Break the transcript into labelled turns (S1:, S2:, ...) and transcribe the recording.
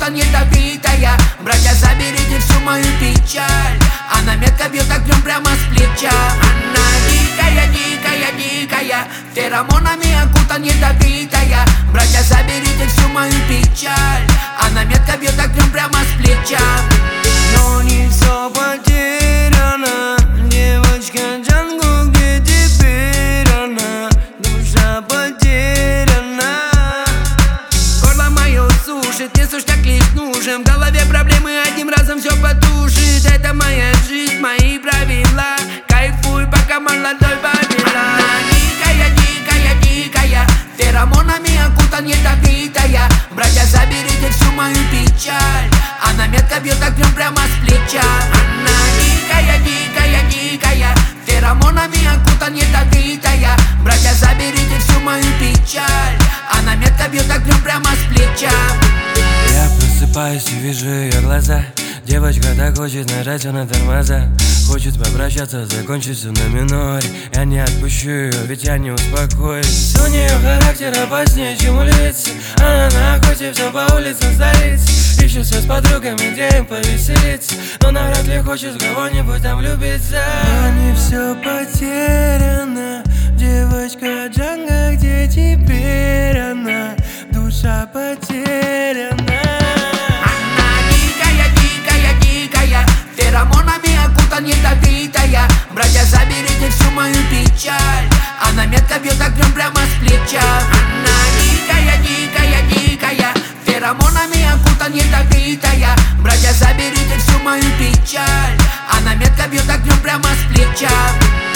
S1: окутан ядовитая. Братья, заберите всю мою печаль. Она метко бьет огнем прямо с плеча. Она дикая, дикая, дикая, феромонами окутан ядовитая. Братья, заберите всю мою печаль. Она метко бьет огнем прямо с плеча.
S2: Но не все потеряно, девочка Джанго, где теперь она? Душа потеряна.
S1: Горло мое сушит, не сушь так лишь нужен. В голове проблемы одним разом все потушит. Это моя жизнь, мои правила. Кайфуй, пока молодой повела. Она дикая, дикая, дикая, феромонами окутан ядовитая. Братья, заберите всю мою печаль. Она метко бьет огнем прямо с плеча. Она дикая, дикая, дикая, феромонами окутан ядовитая. Братья, заберите всю мою печаль. Она метко бьет огнем прямо с плеча.
S2: Я просыпаюсь и вижу ее глаза. Девочка так хочет нажать на тормоза. Хочет попрощаться, закончить все на миноре. Я не отпущу ее, ведь я не успокоюсь. У нее характер опаснее, чем у улицы. Она на охоте, все по улицам столицы. Ищет все с подругами, где им повеселиться. Но навряд ли хочет в кого-нибудь там влюбиться. Но не все потеряно, девочка Джанго, где теперь она? Душа потеряна.
S1: Феромонами окутан ядовитая. Братья, заберите всю мою печаль. Она метко бьет огнем прямо с плеча. Она дикая, дикая, дикая, феромонами окутан ядовитая. Братья, заберите всю мою печаль. Она метко бьет огнем прямо с плеча.